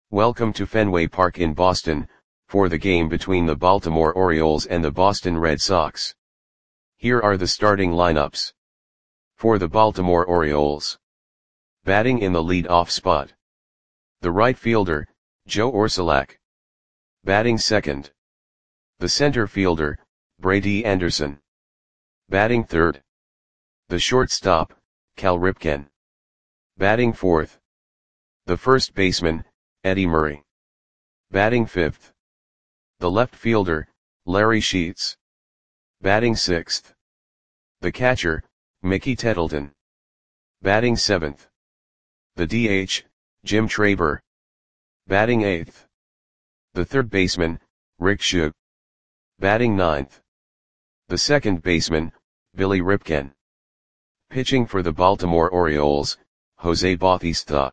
Welcome to Fenway Park in Boston, for the game between the Baltimore Orioles and the Boston Red Sox. Here are the starting lineups. For the Baltimore Orioles. Batting in the lead-off spot. The right fielder, Joe Orsulak. Batting second. The center fielder, Brady Anderson. Batting third. The shortstop, Cal Ripken. Batting fourth. The first baseman, Eddie Murray. Batting fifth. The left fielder, Larry Sheets. Batting sixth. The catcher, Mickey Tettleton. Batting seventh. The DH, Jim Traber. Batting eighth. The third baseman, Rick Schuh. Batting ninth. The second baseman, Billy Ripken. Pitching for the Baltimore Orioles, Jose Bautista.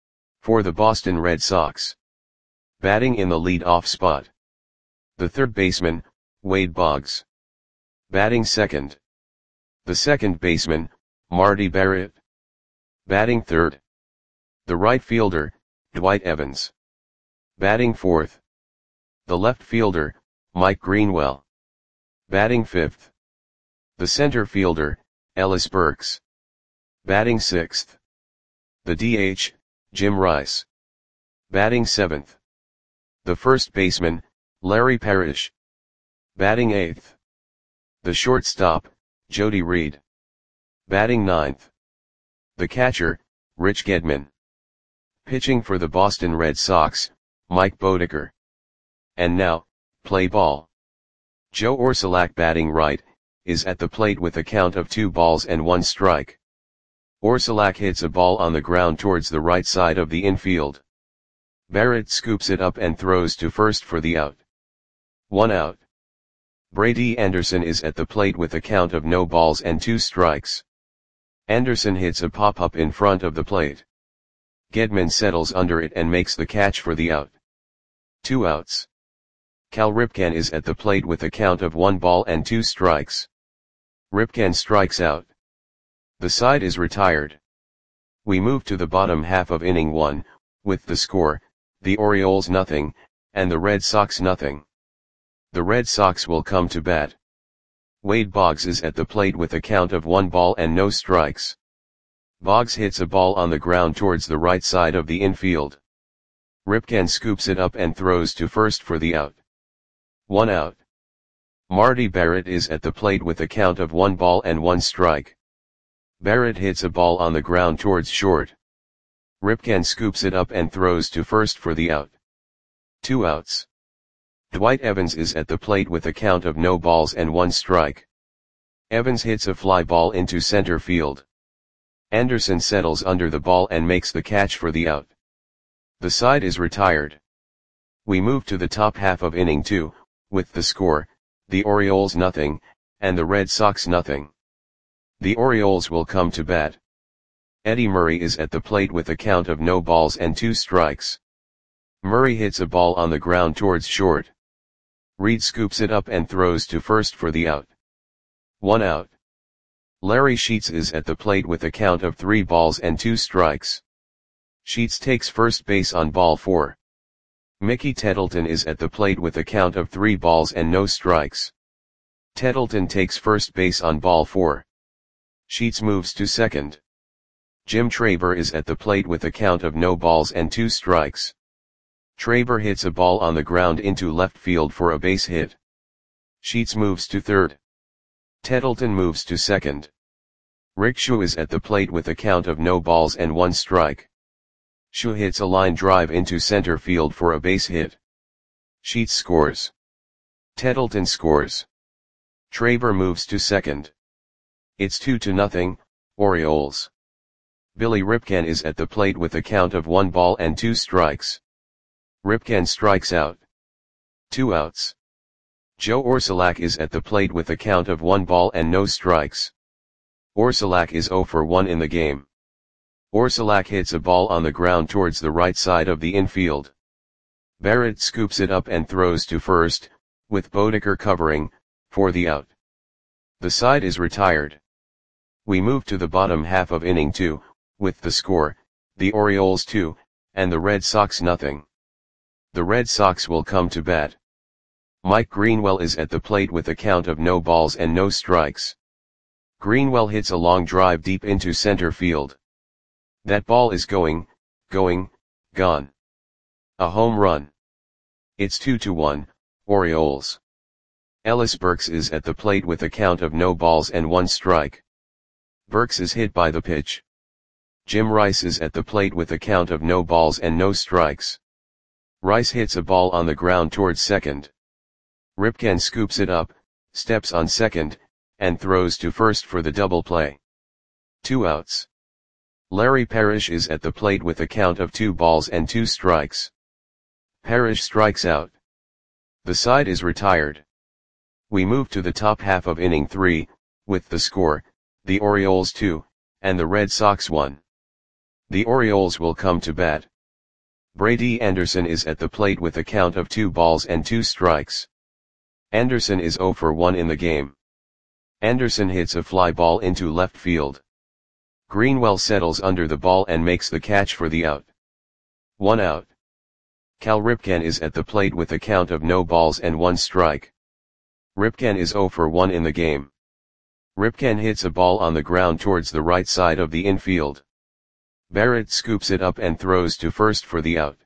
For the Boston Red Sox. Batting in the lead-off spot. The third baseman, Wade Boggs. Batting second. The second baseman, Marty Barrett. Batting third. The right fielder, Dwight Evans. Batting fourth. The left fielder, Mike Greenwell. Batting fifth. The center fielder, Ellis Burks. Batting sixth. The DH, Jim Rice. Batting seventh. The first baseman, Larry Parrish. Batting eighth. The shortstop, Jody Reed. Batting ninth. The catcher, Rich Gedman. Pitching for the Boston Red Sox, Mike Boddicker. And now, play ball. Joe Orsulak batting right, is at the plate with a count of 2 balls and 1 strike. Orsulak hits a ball on the ground towards the right side of the infield. Barrett scoops it up and throws to first for the out. 1 out. Brady Anderson is at the plate with a count of no balls and 2 strikes. Anderson hits a pop-up in front of the plate. Gedman settles under it and makes the catch for the out. 2 outs. Cal Ripken is at the plate with a count of 1 ball and 2 strikes. Ripken strikes out. The side is retired. We move to the bottom half of inning 1, with the score, the Orioles nothing, and the Red Sox nothing. The Red Sox will come to bat. Wade Boggs is at the plate with a count of 1 ball and no strikes. Boggs hits a ball on the ground towards the right side of the infield. Ripken scoops it up and throws to first for the out. 1 out. Marty Barrett is at the plate with a count of 1 ball and 1 strike. Barrett hits a ball on the ground towards short. Ripken scoops it up and throws to first for the out. 2 outs. Dwight Evans is at the plate with a count of no balls and 1 strike. Evans hits a fly ball into center field. Anderson settles under the ball and makes the catch for the out. The side is retired. We move to the top half of inning 2, with the score, the Orioles nothing, and the Red Sox nothing. The Orioles will come to bat. Eddie Murray is at the plate with a count of no balls and 2 strikes. Murray hits a ball on the ground towards short. Reed scoops it up and throws to first for the out. 1 out. Larry Sheets is at the plate with a count of 3 balls and 2 strikes. Sheets takes first base on ball 4. Mickey Tettleton is at the plate with a count of 3 balls and no strikes. Tettleton takes first base on ball 4. Sheets moves to second. Jim Traber is at the plate with a count of no balls and 2 strikes. Traber hits a ball on the ground into left field for a base hit. Sheets moves to third. Tettleton moves to second. Rick Schuh is at the plate with a count of no balls and 1 strike. Schuh hits a line drive into center field for a base hit. Sheets scores. Tettleton scores. Traber moves to second. It's 2-0, Orioles. Billy Ripken is at the plate with a count of 1 ball and 2 strikes. Ripken strikes out. 2 outs. Joe Orsulak is at the plate with a count of 1 ball and no strikes. Orsulak is 0 for 1 in the game. Orsulak hits a ball on the ground towards the right side of the infield. Barrett scoops it up and throws to first, with Boddicker covering, for the out. The side is retired. We move to the bottom half of inning 2, with the score, the Orioles 2, and the Red Sox nothing. The Red Sox will come to bat. Mike Greenwell is at the plate with a count of no balls and no strikes. Greenwell hits a long drive deep into center field. That ball is gone. A home run. It's 2-1, Orioles. Ellis Burks is at the plate with a count of no balls and one strike. Burks is hit by the pitch. Jim Rice is at the plate with a count of no balls and no strikes. Rice hits a ball on the ground towards second. Ripken scoops it up, steps on second, and throws to first for the double play. 2 outs. Larry Parrish is at the plate with a count of 2 balls and 2 strikes. Parrish strikes out. The side is retired. We move to the top half of inning 3, with the score, the Orioles 2, and the Red Sox 1. The Orioles will come to bat. Brady Anderson is at the plate with a count of 2 balls and 2 strikes. Anderson is 0 for 1 in the game. Anderson hits a fly ball into left field. Greenwell settles under the ball and makes the catch for the out. 1 out. Cal Ripken is at the plate with a count of no balls and 1 strike. Ripken is 0 for 1 in the game. Ripken hits a ball on the ground towards the right side of the infield. Barrett scoops it up and throws to first for the out.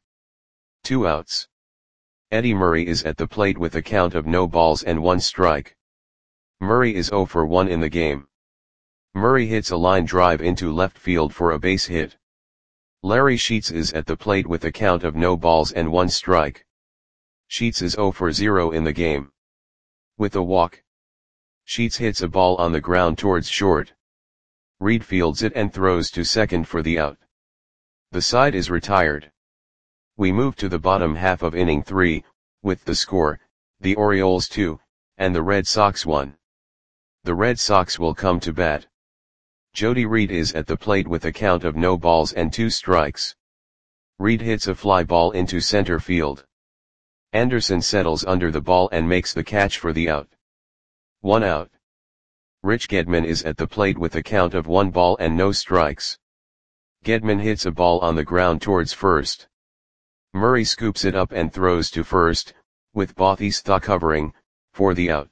2 outs. Eddie Murray is at the plate with a count of no balls and 1 strike. Murray is 0 for 1 in the game. Murray hits a line drive into left field for a base hit. Larry Sheets is at the plate with a count of no balls and 1 strike. Sheets is 0 for 0 in the game. With a walk. Sheets hits a ball on the ground towards short. Reed fields it and throws to second for the out. The side is retired. We move to the bottom half of inning 3, with the score, the Orioles 2, and the Red Sox 1. The Red Sox will come to bat. Jody Reed is at the plate with a count of no balls and 2 strikes. Reed hits a fly ball into center field. Anderson settles under the ball and makes the catch for the out. 1 out. Rich Gedman is at the plate with a count of 1 ball and no strikes. Gedman hits a ball on the ground towards first. Murray scoops it up and throws to first, with Bautista covering, for the out.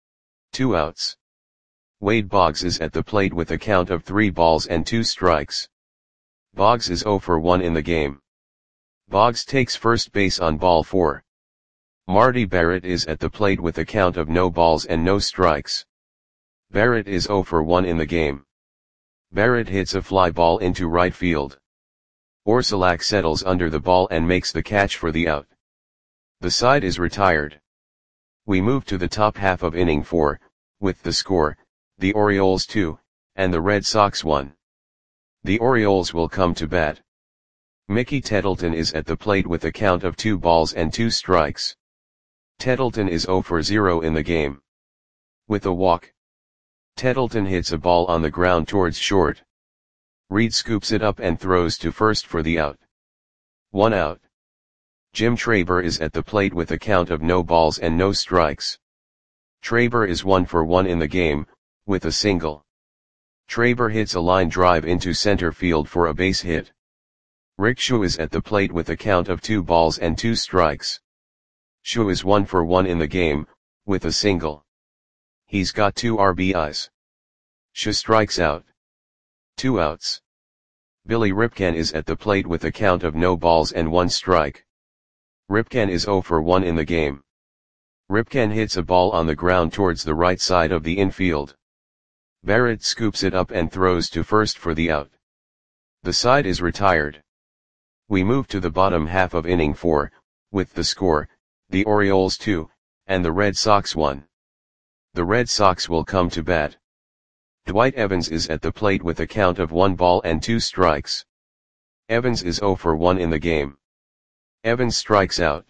2 outs. Wade Boggs is at the plate with a count of 3 balls and 2 strikes. Boggs is 0 for 1 in the game. Boggs takes first base on ball 4. Marty Barrett is at the plate with a count of no balls and no strikes. Barrett is 0 for 1 in the game. Barrett hits a fly ball into right field. Orsulak settles under the ball and makes the catch for the out. The side is retired. We move to the top half of inning 4, with the score, the Orioles 2, and the Red Sox 1. The Orioles will come to bat. Mickey Tettleton is at the plate with a count of 2 balls and 2 strikes. Tettleton is 0 for 0 in the game. With a walk. Tettleton hits a ball on the ground towards short. Reed scoops it up and throws to first for the out. 1 out. Jim Traber is at the plate with a count of no balls and no strikes. Traber is 1 for 1 in the game, with a single. Traber hits a line drive into center field for a base hit. Rick Schuh is at the plate with a count of 2 balls and 2 strikes. Schuh is 1 for 1 in the game, with a single. He's got 2 RBIs. Schuh strikes out. 2 outs. Billy Ripken is at the plate with a count of no balls and 1 strike. Ripken is 0 for 1 in the game. Ripken hits a ball on the ground towards the right side of the infield. Barrett scoops it up and throws to first for the out. The side is retired. We move to the bottom half of inning 4, with the score, the Orioles 2, and the Red Sox 1. The Red Sox will come to bat. Dwight Evans is at the plate with a count of 1 ball and 2 strikes. Evans is 0 for 1 in the game. Evans strikes out.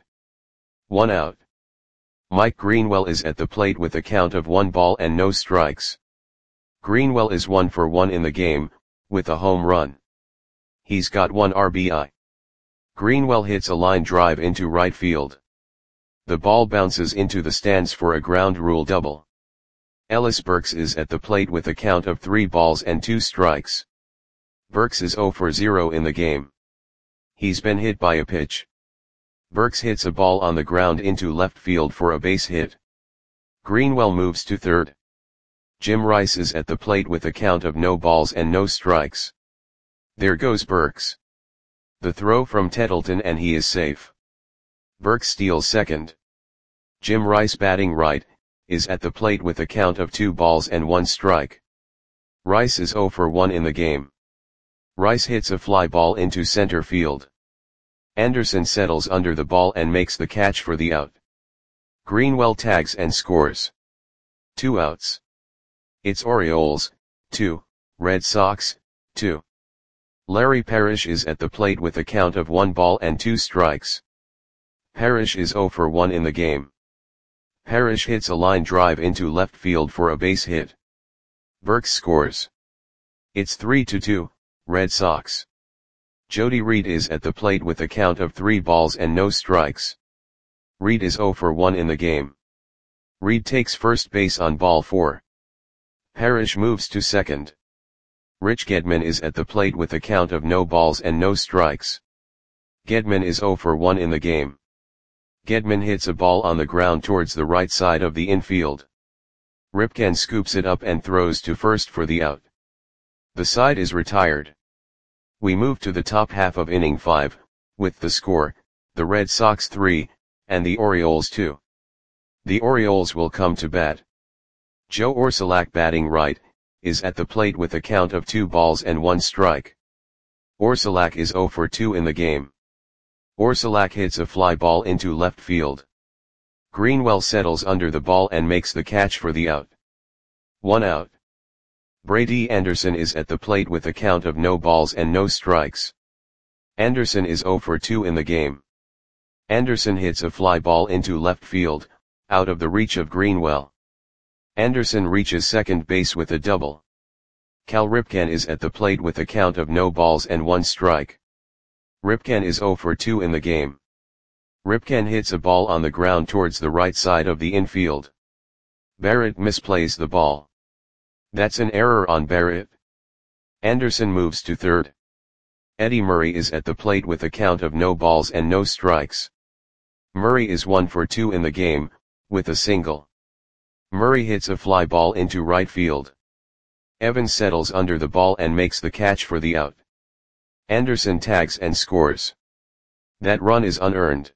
1 out. Mike Greenwell is at the plate with a count of 1 ball and no strikes. Greenwell is 1 for 1 in the game, with a home run. He's got 1 RBI. Greenwell hits a line drive into right field. The ball bounces into the stands for a ground rule double. Ellis Burks is at the plate with a count of 3 balls and 2 strikes. Burks is 0 for 0 in the game. He's been hit by a pitch. Burks hits a ball on the ground into left field for a base hit. Greenwell moves to third. Jim Rice is at the plate with a count of no balls and no strikes. There goes Burks. The throw from Tettleton and he is safe. Burks steals second. Jim Rice, batting right, is at the plate with a count of 2 balls and 1 strike. Rice is 0 for 1 in the game. Rice hits a fly ball into center field. Anderson settles under the ball and makes the catch for the out. Greenwell tags and scores. 2 outs. It's Orioles, 2, Red Sox, 2. Larry Parrish is at the plate with a count of 1 ball and 2 strikes. Parrish is 0 for 1 in the game. Parrish hits a line drive into left field for a base hit. Burks scores. It's 3-2, Red Sox. Jody Reed is at the plate with a count of 3 balls and no strikes. Reed is 0 for 1 in the game. Reed takes first base on ball 4. Parrish moves to second. Rich Gedman is at the plate with a count of no balls and no strikes. Gedman is 0 for 1 in the game. Gedman hits a ball on the ground towards the right side of the infield. Ripken scoops it up and throws to first for the out. The side is retired. We move to the top half of inning 5, with the score, the Red Sox 3, and the Orioles 2. The Orioles will come to bat. Joe Orsulak, batting right, is at the plate with a count of 2 balls and 1 strike. Orsulak is 0 for 2 in the game. Orsulak hits a fly ball into left field. Greenwell settles under the ball and makes the catch for the out. 1 out. Brady Anderson is at the plate with a count of no balls and no strikes. Anderson is 0 for 2 in the game. Anderson hits a fly ball into left field, out of the reach of Greenwell. Anderson reaches second base with a double. Cal Ripken is at the plate with a count of no balls and 1 strike. Ripken is 0 for 2 in the game. Ripken hits a ball on the ground towards the right side of the infield. Barrett misplays the ball. That's an error on Barrett. Anderson moves to third. Eddie Murray is at the plate with a count of no balls and no strikes. Murray is 1 for 2 in the game, with a single. Murray hits a fly ball into right field. Evans settles under the ball and makes the catch for the out. Anderson tags and scores. That run is unearned.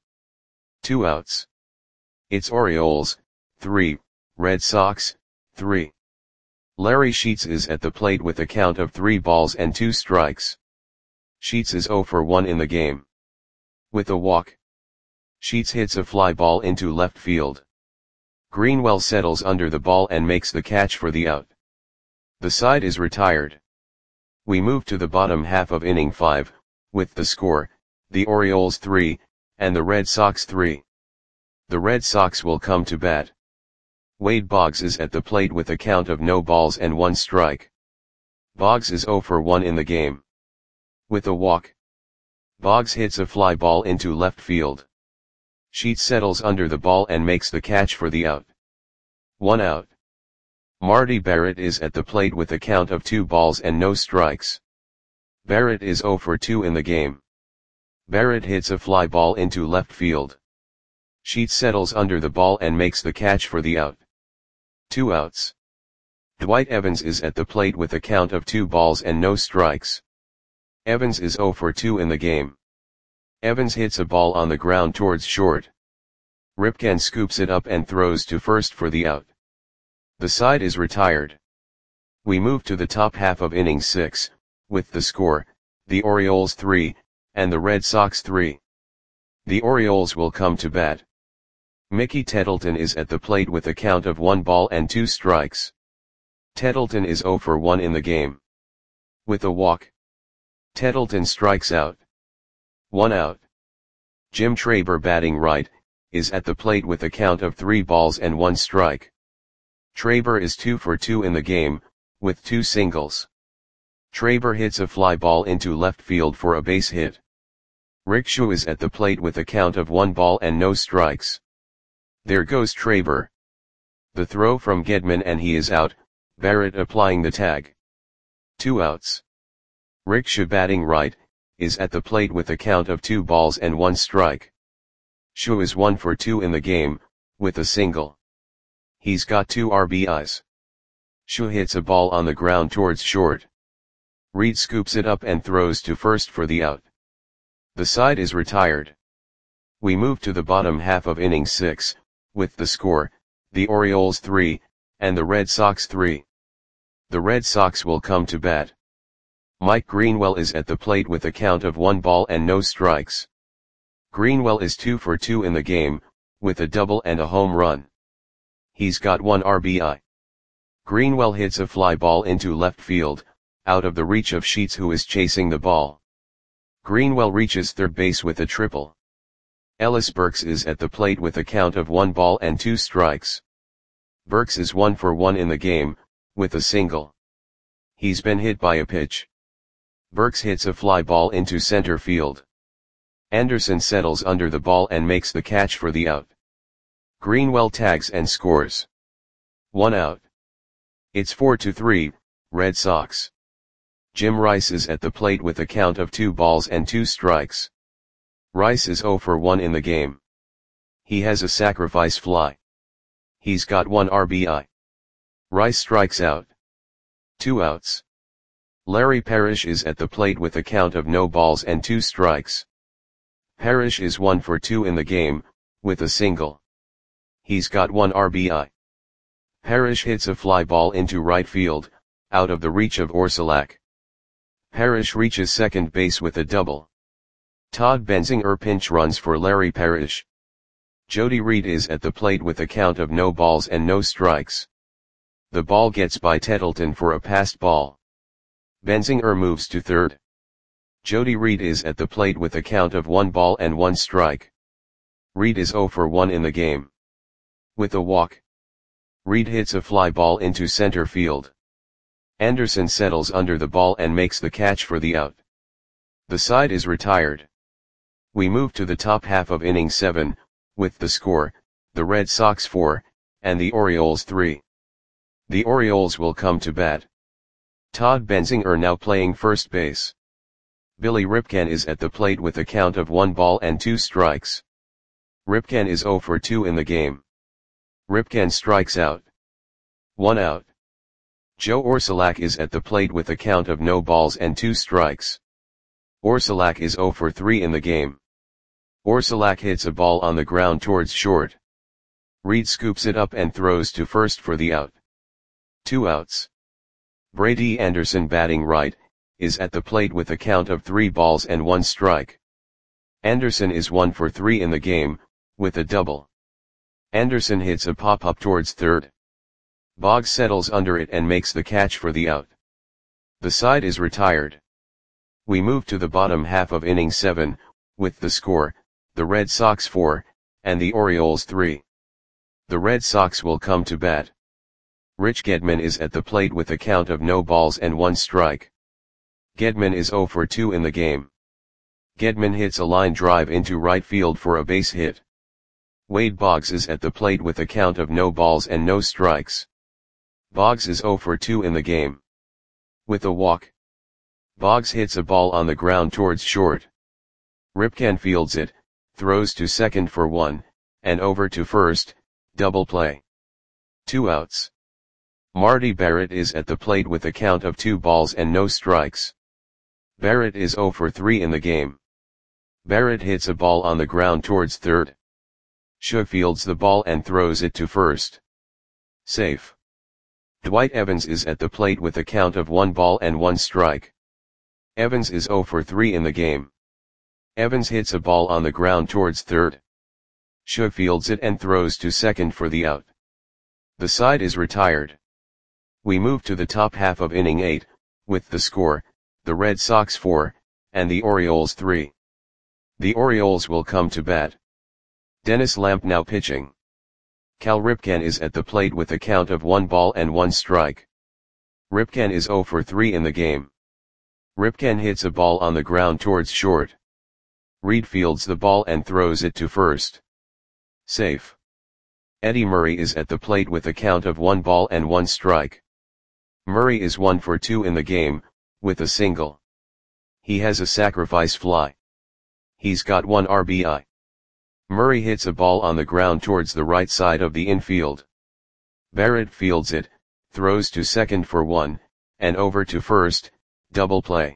2 outs. It's Orioles, 3, Red Sox, 3. Larry Sheets is at the plate with a count of 3 balls and 2 strikes. Sheets is 0 for 1 in the game. With a walk. Sheets hits a fly ball into left field. Greenwell settles under the ball and makes the catch for the out. The side is retired. We move to the bottom half of inning 5, with the score, the Orioles 3, and the Red Sox 3. The Red Sox will come to bat. Wade Boggs is at the plate with a count of no balls and 1 strike. Boggs is 0 for 1 in the game. With a walk. Boggs hits a fly ball into left field. Sheets settles under the ball and makes the catch for the out. 1 out. Marty Barrett is at the plate with a count of 2 balls and no strikes. Barrett is 0 for 2 in the game. Barrett hits a fly ball into left field. Sheets settles under the ball and makes the catch for the out. 2 outs. Dwight Evans is at the plate with a count of 2 balls and no strikes. Evans is 0 for 2 in the game. Evans hits a ball on the ground towards short. Ripken scoops it up and throws to first for the out. The side is retired. We move to the top half of inning 6, with the score, the Orioles 3, and the Red Sox 3. The Orioles will come to bat. Mickey Tettleton is at the plate with a count of 1 ball and 2 strikes. Tettleton is 0 for 1 in the game. With a walk. Tettleton strikes out. 1 out. Jim Traber, batting right, is at the plate with a count of 3 balls and 1 strike. Traber is 2 for 2 in the game, with 2 singles. Traber hits a fly ball into left field for a base hit. Rick Shue is at the plate with a count of 1 ball and no strikes. There goes Traber. The throw from Gedman and he is out, Barrett applying the tag. 2 outs. Rick Shue, batting right, is at the plate with a count of 2 balls and 1 strike. Shu is 1 for 2 in the game, with a single. He's got 2 RBIs. Shu hits a ball on the ground towards short. Reed scoops it up and throws to first for the out. The side is retired. We move to the bottom half of inning 6, with the score, the Orioles 3, and the Red Sox 3. The Red Sox will come to bat. Mike Greenwell is at the plate with a count of 1 ball and no strikes. Greenwell is 2 for 2 in the game, with a double and a home run. He's got 1 RBI. Greenwell hits a fly ball into left field, out of the reach of Sheets, who is chasing the ball. Greenwell reaches third base with a triple. Ellis Burks is at the plate with a count of 1 ball and 2 strikes. Burks is 1 for 1 in the game, with a single. He's been hit by a pitch. Burks hits a fly ball into center field. Anderson settles under the ball and makes the catch for the out. Greenwell tags and scores. 1 out. It's 4-3, Red Sox. Jim Rice is at the plate with a count of 2 balls and 2 strikes. Rice is 0 for 1 in the game. He has a sacrifice fly. He's got 1 RBI. Rice strikes out. 2 outs. Larry Parrish is at the plate with a count of no balls and 2 strikes. Parrish is 1 for 2 in the game, with a single. He's got 1 RBI. Parrish hits a fly ball into right field, out of the reach of Orsulak. Parrish reaches second base with a double. Todd Benzinger pinch runs for Larry Parrish. Jody Reed is at the plate with a count of no balls and no strikes. The ball gets by Tettleton for a passed ball. Benzinger moves to third. Jody Reed is at the plate with a count of 1 ball and 1 strike. Reed is 0 for 1 in the game. With a walk, Reed hits a fly ball into center field. Anderson settles under the ball and makes the catch for the out. The side is retired. We move to the top half of inning 7, with the score, the Red Sox 4, and the Orioles 3. The Orioles will come to bat. Todd Benzinger now playing first base. Billy Ripken is at the plate with a count of 1 ball and 2 strikes. Ripken is 0 for 2 in the game. Ripken strikes out. 1 out. Joe Orsulak is at the plate with a count of no balls and 2 strikes. Orsulak is 0 for 3 in the game. Orsulak hits a ball on the ground towards short. Reed scoops it up and throws to first for the out. 2 outs. Brady Anderson, batting right, is at the plate with a count of 3 balls and 1 strike. Anderson is 1 for 3 in the game, with a double. Anderson hits a pop-up towards third. Boggs settles under it and makes the catch for the out. The side is retired. We move to the bottom half of inning 7, with the score, the Red Sox 4, and the Orioles 3. The Red Sox will come to bat. Rich Gedman is at the plate with a count of no balls and 1 strike. Gedman is 0 for 2 in the game. Gedman hits a line drive into right field for a base hit. Wade Boggs is at the plate with a count of no balls and no strikes. Boggs is 0 for 2 in the game. With a walk, Boggs hits a ball on the ground towards short. Ripken fields it, throws to second for 1, and over to first, double play. 2 outs. Marty Barrett is at the plate with a count of 2 balls and no strikes. Barrett is 0 for 3 in the game. Barrett hits a ball on the ground towards third. Shug fields the ball and throws it to first. Safe. Dwight Evans is at the plate with a count of 1 ball and 1 strike. Evans is 0 for 3 in the game. Evans hits a ball on the ground towards third. Shug fields it and throws to second for the out. The side is retired. We move to the top half of inning 8, with the score, the Red Sox 4, and the Orioles 3. The Orioles will come to bat. Dennis Lamp now pitching. Cal Ripken is at the plate with a count of 1 ball and 1 strike. Ripken is 0 for 3 in the game. Ripken hits a ball on the ground towards short. Reed fields the ball and throws it to first. Safe. Eddie Murray is at the plate with a count of 1 ball and 1 strike. Murray is 1 for 2 in the game, with a single. He has a sacrifice fly. He's got 1 RBI. Murray hits a ball on the ground towards the right side of the infield. Barrett fields it, throws to second for 1, and over to first, double play.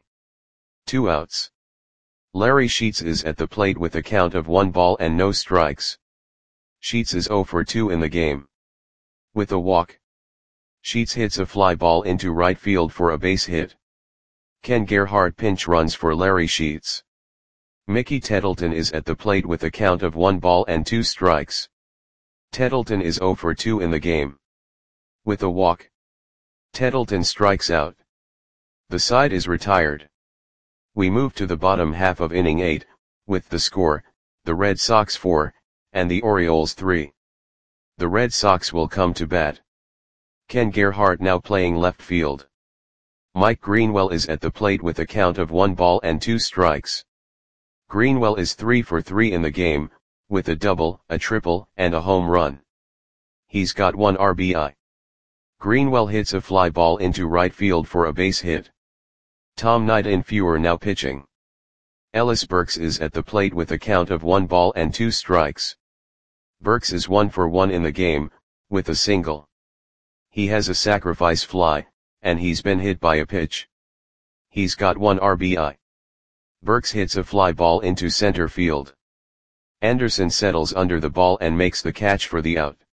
2 outs. Larry Sheets is at the plate with a count of 1 ball and no strikes. Sheets is 0 for 2 in the game. With a walk, Sheets hits a fly ball into right field for a base hit. Ken Gerhart pinch runs for Larry Sheets. Mickey Tettleton is at the plate with a count of 1 ball and 2 strikes. Tettleton is 0 for 2 in the game. With a walk, Tettleton strikes out. The side is retired. We move to the bottom half of inning 8, with the score, the Red Sox 4, and the Orioles 3. The Red Sox will come to bat. Ken Gerhart now playing left field. Mike Greenwell is at the plate with a count of 1 ball and 2 strikes. Greenwell is 3 for 3 in the game, with a double, a triple, and a home run. He's got 1 RBI. Greenwell hits a fly ball into right field for a base hit. Tom Nightinfuer now pitching. Ellis Burks is at the plate with a count of 1 ball and 2 strikes. Burks is 1 for 1 in the game, with a single. He has a sacrifice fly, and he's been hit by a pitch. He's got 1 RBI. Burks hits a fly ball into center field. Anderson settles under the ball and makes the catch for the out.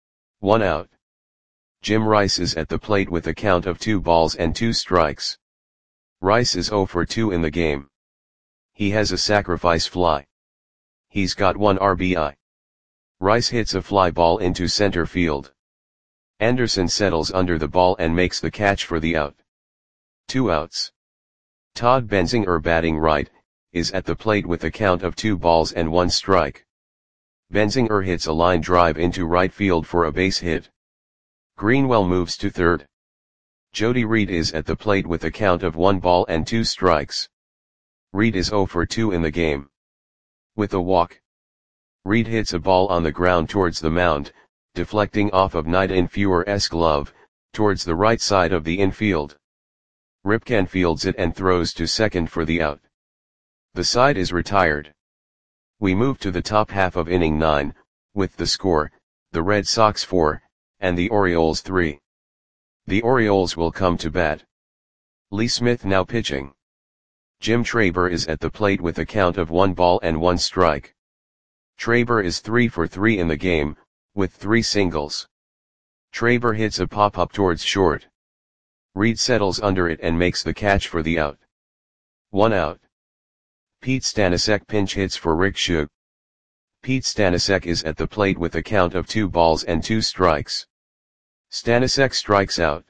1 out. Jim Rice is at the plate with a count of 2 balls and 2 strikes. Rice is 0 for 2 in the game. He has a sacrifice fly. He's got 1 RBI. Rice hits a fly ball into center field. Anderson settles under the ball and makes the catch for the out. 2 outs. Todd Benzinger batting right, is at the plate with a count of 2 balls and 1 strike. Benzinger hits a line drive into right field for a base hit. Greenwell moves to third. Jody Reed is at the plate with a count of 1 ball and 2 strikes. Reed is 0 for 2 in the game. With a walk, Reed hits a ball on the ground towards the mound, deflecting off of Nightinfuer's glove, towards the right side of the infield. Ripken fields it and throws to second for the out. The side is retired. We move to the top half of inning 9, with the score, the Red Sox 4, and the Orioles 3. The Orioles will come to bat. Lee Smith now pitching. Jim Traber is at the plate with a count of 1 ball and 1 strike. Traber is 3 for 3 in the game, with 3 singles. Traber hits a pop-up towards short. Reed settles under it and makes the catch for the out. 1 out. Pete Stanisiak pinch hits for Rick Shug. Pete Stanisiak is at the plate with a count of 2 balls and 2 strikes. Stanisiak strikes out.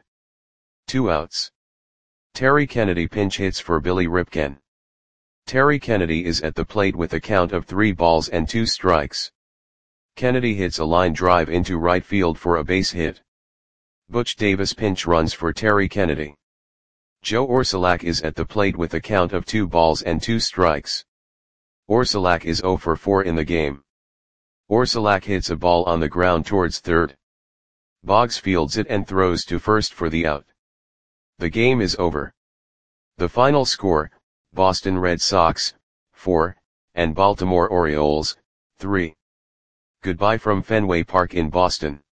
2 outs. Terry Kennedy pinch hits for Billy Ripken. Terry Kennedy is at the plate with a count of 3 balls and 2 strikes. Kennedy hits a line drive into right field for a base hit. Butch Davis pinch runs for Terry Kennedy. Joe Orsulak is at the plate with a count of 2 balls and 2 strikes. Orsulak is 0 for 4 in the game. Orsulak hits a ball on the ground towards third. Boggs fields it and throws to first for the out. The game is over. The final score, Boston Red Sox, 4, and Baltimore Orioles, 3. Goodbye from Fenway Park in Boston.